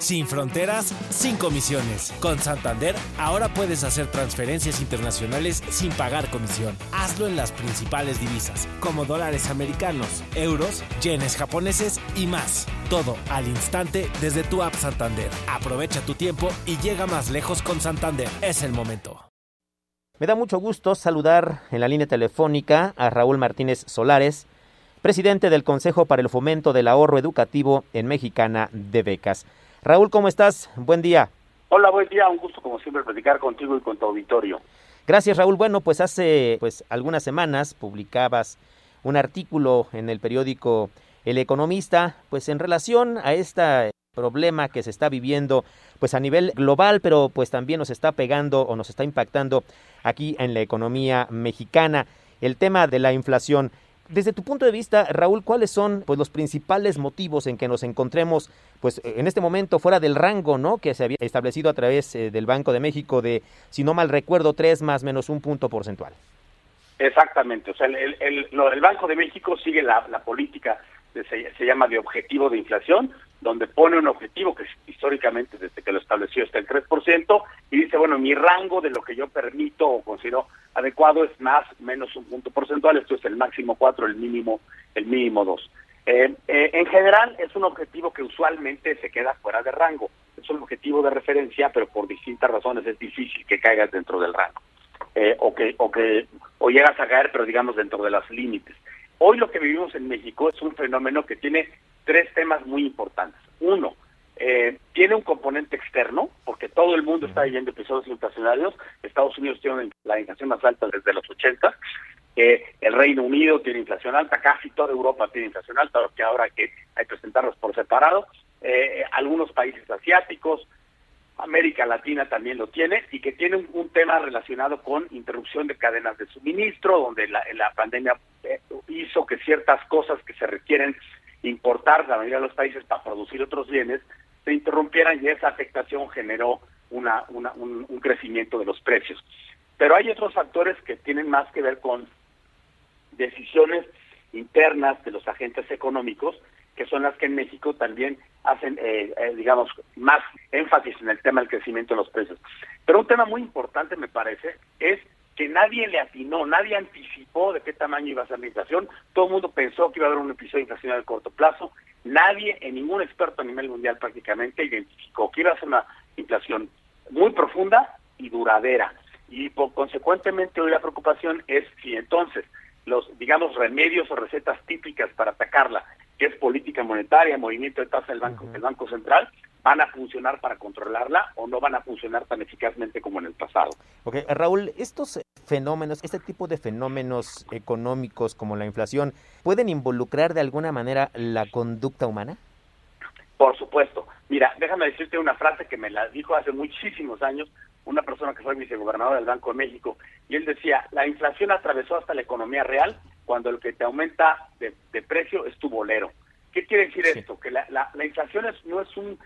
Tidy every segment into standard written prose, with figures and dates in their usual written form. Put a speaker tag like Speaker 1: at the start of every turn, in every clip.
Speaker 1: Sin fronteras, sin comisiones. Con Santander, ahora puedes hacer transferencias internacionales sin pagar comisión. Hazlo en las principales divisas, como dólares americanos, euros, yenes japoneses y más. Todo al instante desde tu app Santander. Aprovecha tu tiempo y llega más lejos con Santander. Es el momento.
Speaker 2: Me da mucho gusto saludar en la línea telefónica a Raúl Martínez Solares, presidente del Consejo para el Fomento del Ahorro Educativo en Mexicana de Becas. Raúl, ¿cómo estás? Buen día.
Speaker 3: Hola, buen día. Un gusto, como siempre, platicar contigo y con tu auditorio.
Speaker 2: Gracias, Raúl. Bueno, pues hace algunas semanas publicabas un artículo en el periódico El Economista, pues en relación a este problema que se está viviendo pues a nivel global, pero pues también nos está pegando o nos está impactando aquí en la economía mexicana, el tema de la inflación. Desde tu punto de vista, Raúl, ¿cuáles son pues los principales motivos en que nos encontremos pues en este momento fuera del rango, ¿no?, que se había establecido a través del Banco de México de, si no mal recuerdo, 3 más menos un punto porcentual?
Speaker 3: Exactamente, o sea, el Banco de México sigue la política, se llama de objetivo de inflación, donde pone un objetivo que históricamente desde que lo estableció está el 3%, y dice, bueno, mi rango de lo que yo permito o considero adecuado es más menos un punto porcentual, esto es el máximo 4, el mínimo 2. En general es un objetivo que usualmente se queda fuera de rango, es un objetivo de referencia, pero por distintas razones es difícil que caigas dentro del rango, o llegas a caer, pero digamos dentro de los límites. Hoy lo que vivimos en México es un fenómeno que tiene 3 temas muy importantes. Uno, tiene un componente externo, porque todo el mundo está viviendo episodios inflacionarios. Estados Unidos tiene la inflación más alta desde los 80. El Reino Unido tiene inflación alta, casi toda Europa tiene inflación alta, que ahora hay que presentarlos por separado. Algunos países asiáticos, América Latina también lo tiene, y que tiene un tema relacionado con interrupción de cadenas de suministro, donde la pandemia hizo que ciertas cosas que se requieren importar la mayoría de los países para producir otros bienes se interrumpieran, y esa afectación generó un crecimiento de los precios. Pero hay otros factores que tienen más que ver con decisiones internas de los agentes económicos, que son las que en México también hacen, digamos, más énfasis en el tema del crecimiento de los precios. Pero un tema muy importante, me parece, es que nadie le atinó, nadie anticipó de qué tamaño iba a ser la inflación. Todo el mundo pensó que iba a haber un episodio inflacionario a corto plazo. Nadie, ningún experto a nivel mundial prácticamente, identificó que iba a ser una inflación muy profunda y duradera. Y consecuentemente hoy la preocupación es si entonces los, digamos, remedios o recetas típicas para atacarla, que es política monetaria, movimiento de tasa del Banco Central, van a funcionar para controlarla o no van a funcionar tan eficazmente como en el pasado.
Speaker 2: Ok, Raúl, estos fenómenos, este tipo de fenómenos económicos como la inflación, ¿pueden involucrar de alguna manera la conducta humana?
Speaker 3: Por supuesto. Mira, déjame decirte una frase que me la dijo hace muchísimos años una persona que fue vicegobernador del Banco de México, y él decía, la inflación atravesó hasta la economía real cuando lo que te aumenta de precio es tu bolero. ¿Qué quiere decir esto? Que la inflación no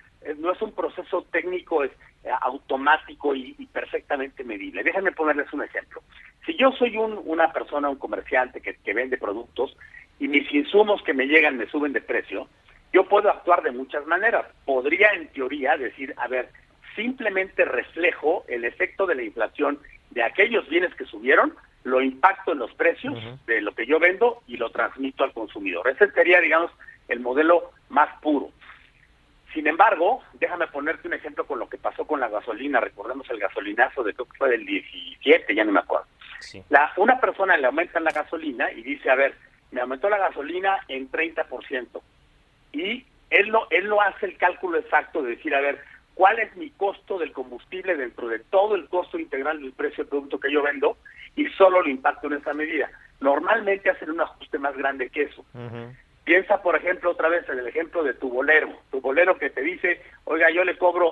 Speaker 3: es un proceso técnico automático y perfectamente medible. Déjenme ponerles un ejemplo. Si yo soy una persona, un comerciante que vende productos y mis insumos que me llegan me suben de precio, yo puedo actuar de muchas maneras. Podría, en teoría, decir, a ver, simplemente reflejo el efecto de la inflación de aquellos bienes que subieron, lo impacto en los precios de lo que yo vendo y lo transmito al consumidor. Ese sería, digamos, el modelo más puro. Sin embargo, déjame ponerte un ejemplo con lo que pasó con la gasolina. Recordemos el gasolinazo de, creo que fue del 17, ya no me acuerdo. Sí. Una persona le aumenta la gasolina y dice, a ver, me aumentó la gasolina en 30%. Y él no hace el cálculo exacto de decir, a ver, ¿cuál es mi costo del combustible dentro de todo el costo integral del precio del producto que yo vendo? Y solo lo impacto en esa medida. Normalmente hacen un ajuste más grande que eso. Piensa, por ejemplo, otra vez en el ejemplo de tu bolero que te dice, oiga, yo le cobro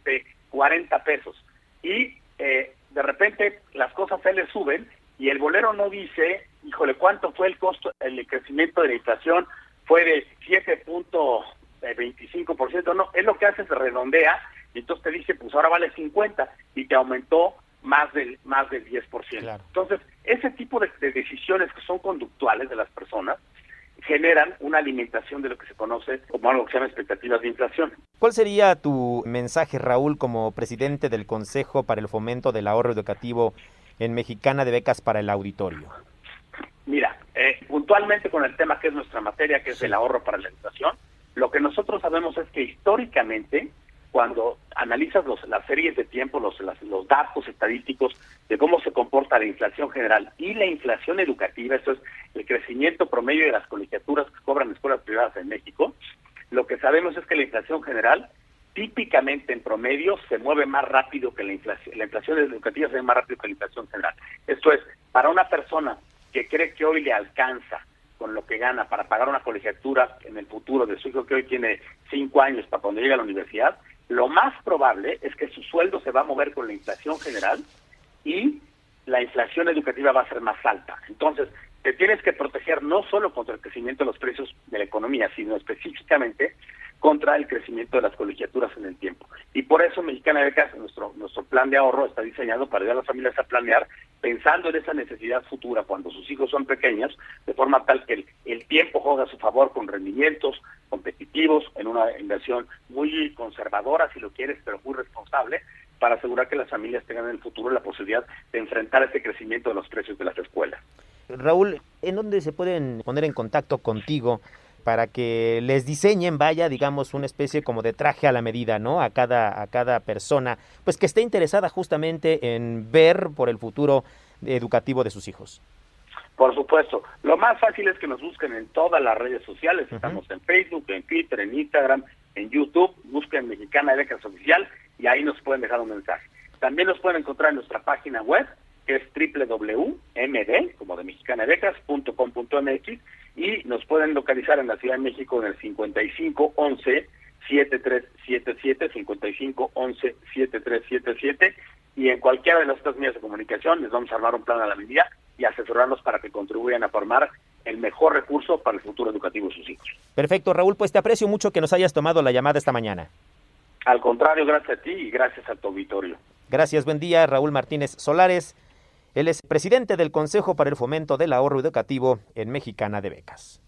Speaker 3: 40 pesos. Y de repente las cosas se le suben y el bolero no dice, híjole, ¿cuánto fue el costo, el crecimiento de la inflación? Fue de 7.25%, no, es lo que hace, se redondea, y entonces te dice, pues ahora vale 50, y te aumentó más del 10%. Claro. Entonces, ese tipo de decisiones que son conductuales de las personas generan una alimentación de lo que se conoce como algo que se llama expectativas de inflación.
Speaker 2: ¿Cuál sería tu mensaje, Raúl, como presidente del Consejo para el Fomento del Ahorro Educativo en Mexicana de Becas para el auditorio?
Speaker 3: Mira, puntualmente con el tema que es nuestra materia, que es el ahorro para la educación, lo que nosotros sabemos es que históricamente, cuando analizas las series de tiempo, los datos estadísticos de cómo se comporta la inflación general y la inflación educativa, eso es el crecimiento promedio de las colegiaturas que cobran escuelas privadas en México, lo que sabemos es que la inflación general típicamente en promedio se mueve más rápido que la inflación educativa se mueve más rápido que la inflación general. Esto es, para una persona que cree que hoy le alcanza con lo que gana para pagar una colegiatura en el futuro de su hijo que hoy tiene 5 años para cuando llegue a la universidad, lo más probable es que su sueldo se va a mover con la inflación general y la inflación educativa va a ser más alta. Entonces, te tienes que proteger no solo contra el crecimiento de los precios de la economía, sino específicamente contra el crecimiento de las colegiaturas en el tiempo. Y por eso Mexicana de Becas, nuestro plan de ahorro está diseñado para ayudar a las familias a planear pensando en esa necesidad futura cuando sus hijos son pequeños, de forma tal que el tiempo juega a su favor con rendimientos competitivos, en una inversión muy conservadora, si lo quieres, pero muy responsable, para asegurar que las familias tengan en el futuro la posibilidad de enfrentar ese crecimiento de los precios de las escuelas.
Speaker 2: Raúl, ¿en dónde se pueden poner en contacto contigo para que les diseñen, digamos, una especie como de traje a la medida, ¿no? A cada persona, pues que esté interesada justamente en ver por el futuro educativo de sus hijos.
Speaker 3: Por supuesto. Lo más fácil es que nos busquen en todas las redes sociales. Estamos en Facebook, en Twitter, en Instagram, en YouTube. Busquen Mexicana de Becas Oficial y ahí nos pueden dejar un mensaje. También nos pueden encontrar en nuestra página web, que es www.md, como de mexicanadebecas.com.mx, y nos pueden localizar en la Ciudad de México en el 5511-7377, 5511-7377, y en cualquiera de nuestras vías de comunicación les vamos a armar un plan a la medida y asesorarlos para que contribuyan a formar el mejor recurso para el futuro educativo de sus hijos.
Speaker 2: Perfecto, Raúl, pues te aprecio mucho que nos hayas tomado la llamada esta mañana.
Speaker 3: Al contrario, gracias a ti y gracias a tu auditorio.
Speaker 2: Gracias, buen día, Raúl Martínez Solares. Él es presidente del Consejo para el Fomento del Ahorro Educativo en Mexicana de Becas.